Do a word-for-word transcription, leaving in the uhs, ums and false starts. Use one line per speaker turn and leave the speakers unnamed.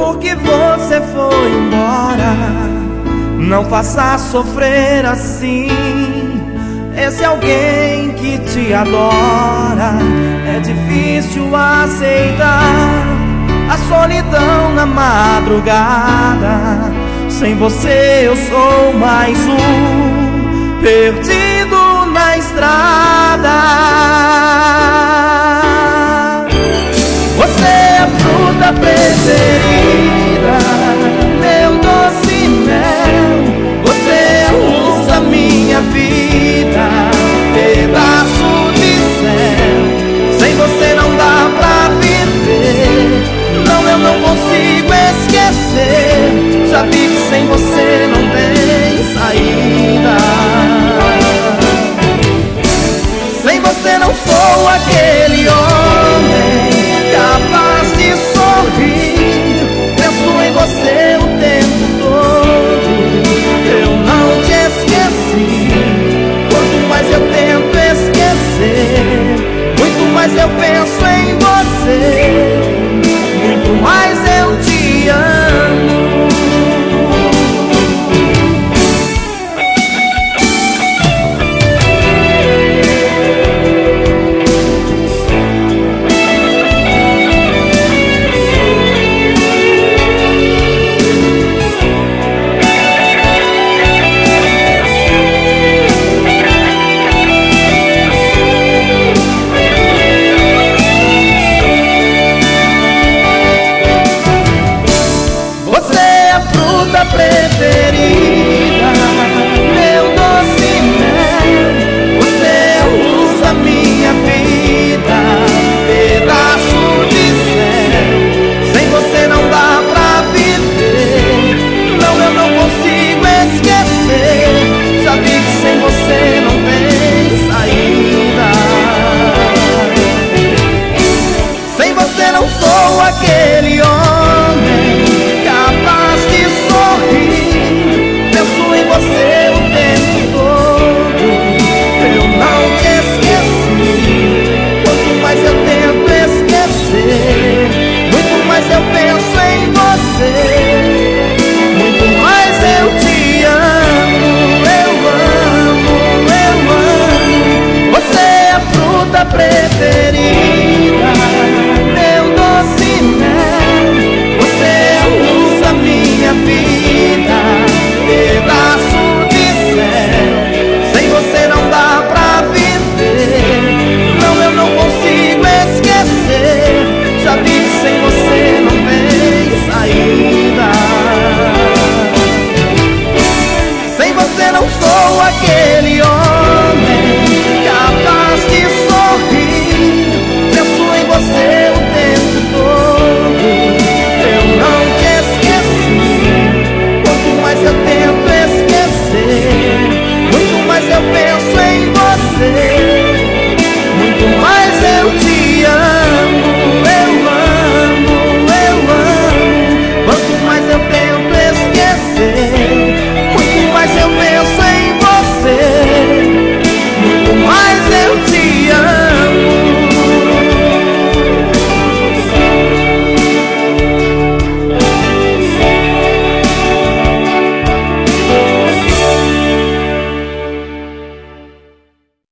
porque você foi embora. Não faça sofrer assim esse alguém que te adora. É difícil aceitar a solidão na madrugada. Sem você eu sou mais um perdido na estrada. Você é a fruta preferida, meu doce mel. Você é a luz da minha vida, pedaço de céu. Sem você não dá pra viver. Não, eu não consigo esquecer. Já vi que sem você não tem saída. Sem você não sou aquele homem capaz de sorrir. Penso em você o tempo todo. Eu não te esqueci. Quanto mais eu tento esquecer, muito mais eu penso em você, muito mais eu te amo. Preferida, meu doce mel. Você é a luz da minha vida, pedaço de céu. Sem você não dá pra viver. Não, eu não consigo esquecer. Já vi que sem você não tem saída. Sem você não sou aquele homem